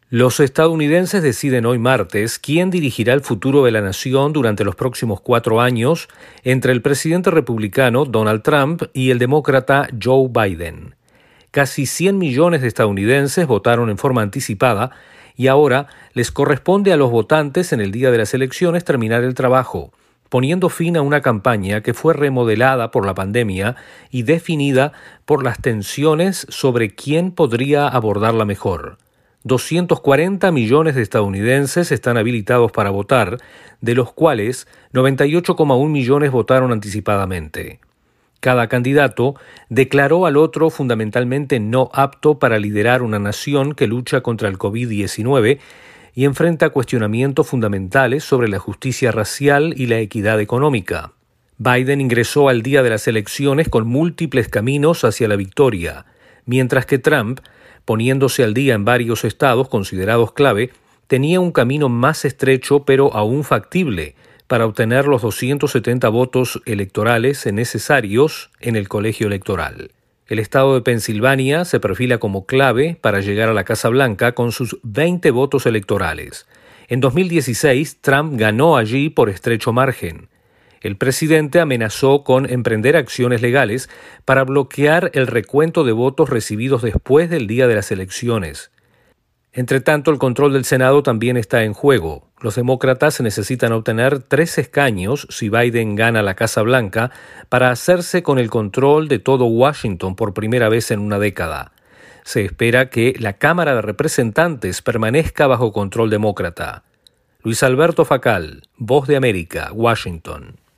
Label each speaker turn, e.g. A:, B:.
A: Los estadounidenses deciden hoy martes quién dirigirá el futuro de la nación durante los próximos 4 años entre el presidente republicano Donald Trump y el demócrata Joe Biden. Casi 100 millones de estadounidenses votaron en forma anticipada y ahora les corresponde a los votantes en el día de las elecciones terminar el trabajo, poniendo fin a una campaña que fue remodelada por la pandemia y definida por las tensiones sobre quién podría abordarla mejor. 240 millones de estadounidenses están habilitados para votar, de los cuales 98,1 millones votaron anticipadamente. Cada candidato declaró al otro fundamentalmente no apto para liderar una nación que lucha contra el COVID-19 y enfrenta cuestionamientos fundamentales sobre la justicia racial y la equidad económica. Biden ingresó al día de las elecciones con múltiples caminos hacia la victoria, mientras que Trump, poniéndose al día en varios estados considerados clave, tenía un camino más estrecho pero aún factible para obtener los 270 votos electorales necesarios en el colegio electoral. El estado de Pensilvania se perfila como clave para llegar a la Casa Blanca con sus 20 votos electorales. En 2016, Trump ganó allí por estrecho margen. El presidente amenazó con emprender acciones legales para bloquear el recuento de votos recibidos después del día de las elecciones. Entre tanto, el control del Senado también está en juego. Los demócratas necesitan obtener 3 escaños si Biden gana la Casa Blanca para hacerse con el control de todo Washington por primera vez en una década. Se espera que la Cámara de Representantes permanezca bajo control demócrata. Luis Alberto Facal, Voz de América, Washington.